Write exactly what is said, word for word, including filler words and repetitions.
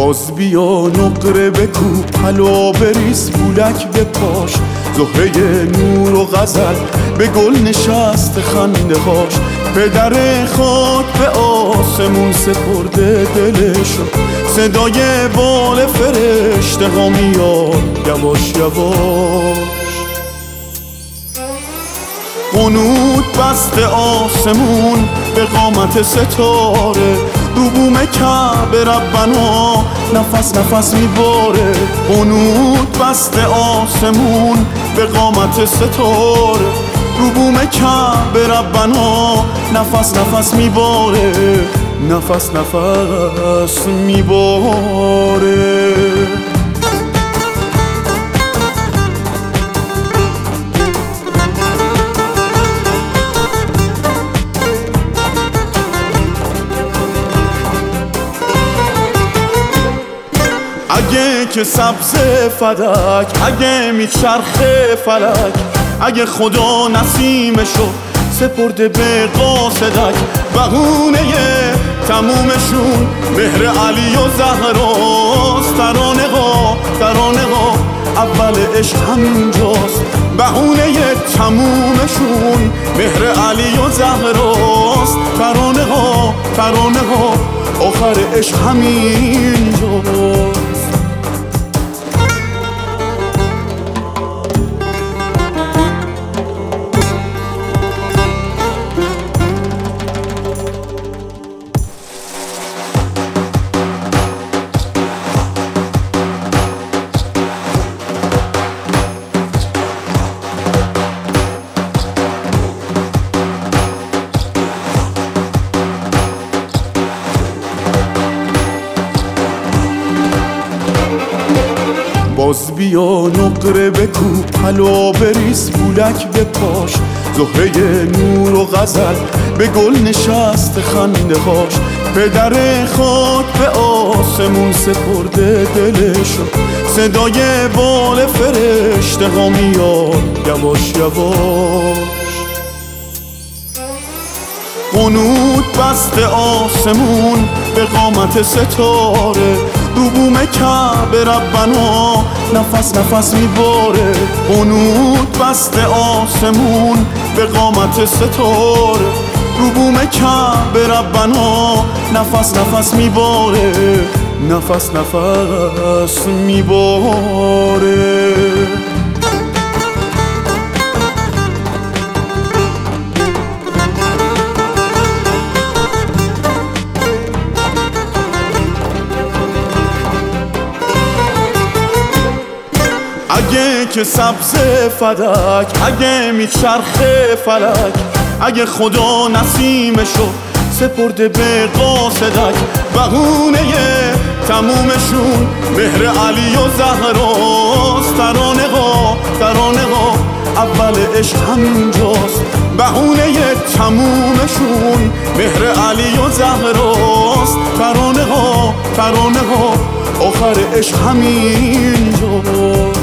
باز بیا نقره بکوب حلا بریز بولک به پاش، زهره نور و غزل به گل نشست خنده هاش. پدر خاک به آسمون سپرده دلشو، صدای بال فرشته ها میاد یواش یواش. قنوت بست آسمون به قامت ستاره، رو بوم کعبه ربنا نفس نفس میباره. قنوت بست آسمون به قامت ستاره، رو بوم کعبه ربنا نفس نفس میباره، نفس نفس میباره. اگه که سبز فلک، اگه میچرخه فلک، اگه خدا نسیمشو سپرده به قاصدک. بهونه تمومشون مهر علی و زهراست. ترانه ها ترانه ها اول عشق همینجاست. بهونه تمومشون مهر علی و زهراست. ترانه ها ترانه ها آخر عشق همینجاست. باز بیا نقره بکوب حلا بریز بولک به پاش، زهره نور و غزل به گل نشست خنده هاش. پدر خاک به آسمون سپرده دلشو، صدای بال فرشته ها میاد یواش یواش. قنوت بست آسمون به قامت ستاره، رو بوم کعبه ربنا نفس نفس میباره. قنوت بست آسمون به قامت ستاره، رو بوم کعبه ربنا نفس نفس میباره، نفس نفس میباره. اگه که سبز فلک، اگه میچرخه فلک، اگه خدا نسیمشو سپرده به قاصدک. بهونه تمومشون مهر علی و زهراست. ترانه ها ترانه ها اول عشق همینجاست. بهونه تمومشون مهر علی و زهراست. ترانه ها ترانه ها آخر عشق همینجاست.